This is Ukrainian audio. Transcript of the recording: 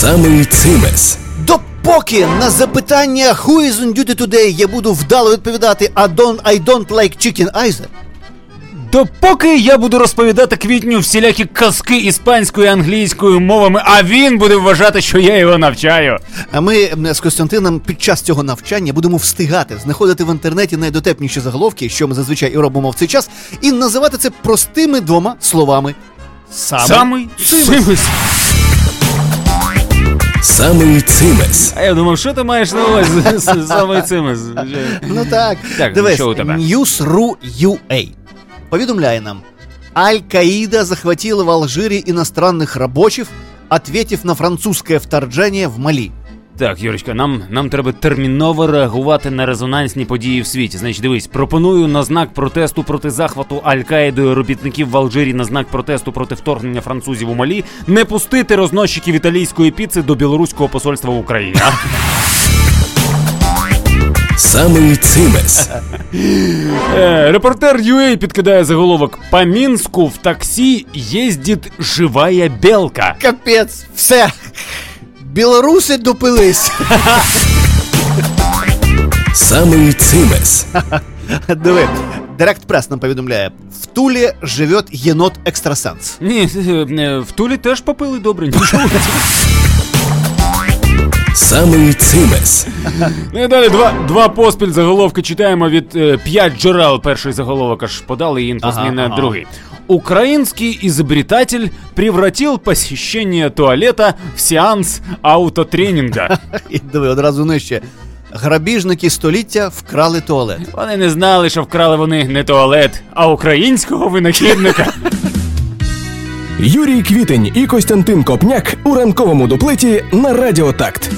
Самий цимес. Допоки на запитання «Who is on duty today» я буду вдало відповідати «I don't like chicken either». Допоки я буду розповідати Квітню всілякі казки іспанською і англійською мовами, а він буде вважати, що я його навчаю. А ми з Костянтином під час цього навчання будемо встигати знаходити в інтернеті найдотепніші заголовки, що ми зазвичай і робимо в цей час, і називати це простими двома словами. Самий цимес. Самий цимес. А я думав, що ти маєш на увазі? Самий цимес. Ну так. Так, дивись, що у тебе? News.ru.ua повідомляє нам: Аль-Каида захватила в Алжире иностранных рабочих, ответив на французское вторжение в Малі. Так, Юрочка, нам треба терміново реагувати на резонансні події в світі. Значить, дивись, пропоную на знак протесту проти захвату Аль-Каїдою робітників в Алжирі, на знак протесту проти вторгнення французів у Малі, не пустити розносчиків італійської піци до білоруського посольства в Україні. Самий цимес. Репортер UA підкидає заголовок: «По Мінську в таксі їздить живая белка». Капець, все. Білоруси допились. Самий цимес. Диви, Директ Прес нам повідомляє: в Тулі живе єнот-екстрасенс. Ні, в Тулі теж попили добре, нічого. Самий цимес. Ну і далі два поспіль заголовки читаємо від 5 джерел. Перший заголовок аж подали, і інфосміна другий. Украинский изобретатель превратил посещение туалета в сеанс аутотренінга. І диви, одразу нижче. Грабіжники століття вкрали туалет. Вони не знали, що вкрали вони не туалет, а українського винахідника. Юрій Квітень і Костянтин Копняк у ранковому дуплеті на Радіо Такт.